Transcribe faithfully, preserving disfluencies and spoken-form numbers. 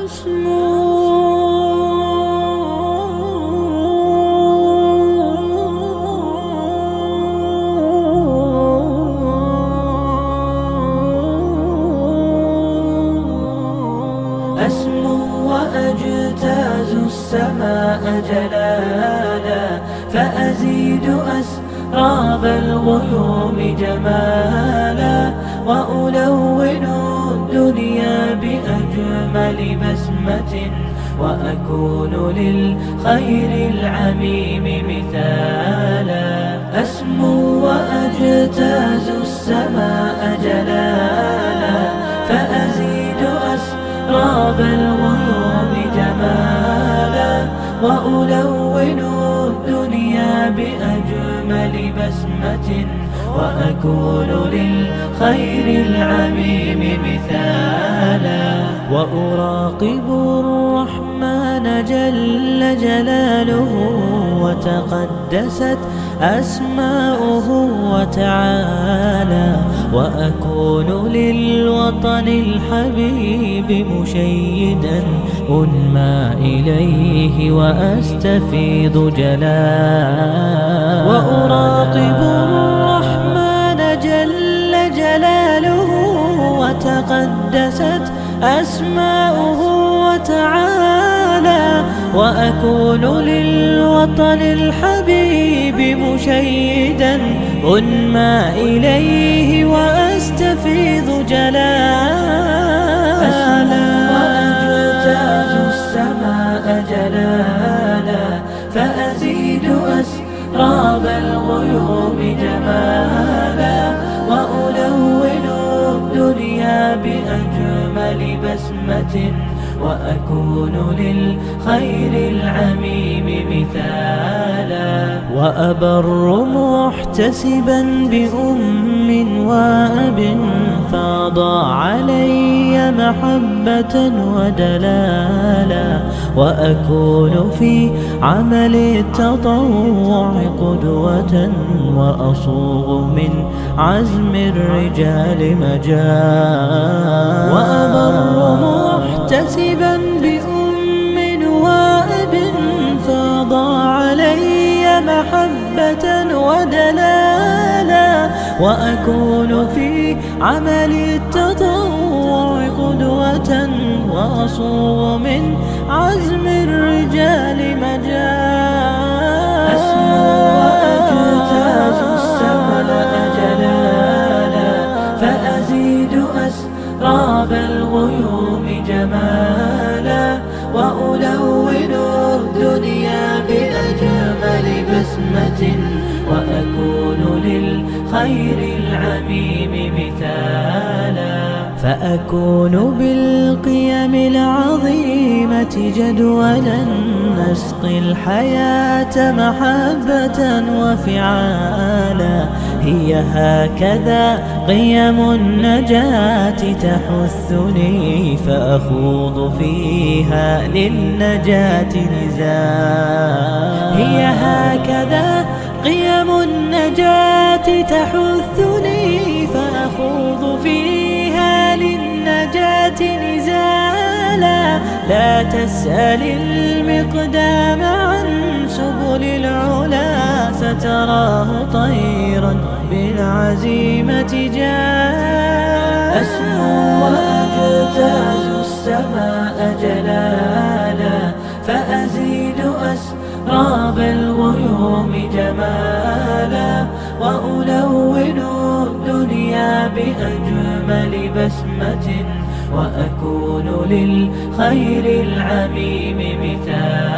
أسمو وأجتاز السماء جلالا، فأزيد أسراب الغيوم جمالا، وألون الدنيا بأجمل بسمة، وأكون للخير العميم مثالا. أسمو وأجتاز السماء جلالا، فأزيد أسراب الغيوم جمالا، وألون الدنيا بأجمل بسمة، وأكون للخير العميم مثالا. وأراقب الرحمن جل جلاله، وتقدست أسماؤه وتعالى، وأكون للوطن الحبيب مشيدا أنمى إليه وأستفيض جلالا. وأراقب الرحمن جل جلاله، وتقدست أسماؤه وتعالى، وأكون للوطن الحبيب مشيدا أنمى إليه وأستفيض جلالا. أسمو وأجتاز السماء جلالا، فأزيد أسراب الغيوم جمالا، وألون الدنيا بأجمل بسمة، وأكون للخير العميم مثالا. وأبر محتسبا بأم وأب، فاض علي محبة ودلالا، وأكون في عمل التطوع قدوة، وأصوغ من عزم الرجال مجالا. وأبر محتسبا بأم وأب، فاض علي محبة ودلالا، وأكون في عمل التطوع قدوة، وأصوغ من عزم الرجال مجالا. أسمو وأجتاز السماء جلالا، فأزيد أسراب الغيوم جمالا، وألون الدنيا بأجمل بسمة، وأكون للخير العميم مثالا. فأكون بالقيم العظيمة جدولا، نسقي الحياة محبة وفعالا. هي هكذا قيم النجاة تحثني، فأخوض فيها للنجاة نزالا. هي هكذا قيم النجاة تحثني، فأخوض فيها للنجاة نزالا. لا تسأل المقدام عن سبل العلا، ستراه طيرا بالعزيمة جالا. أسمو وأجتاز السماء جلالا، فأزيد أسراب الغيوم جمالا، وألون الدنيا بأجمل بسمة، وأكون للخير العميم مثالا.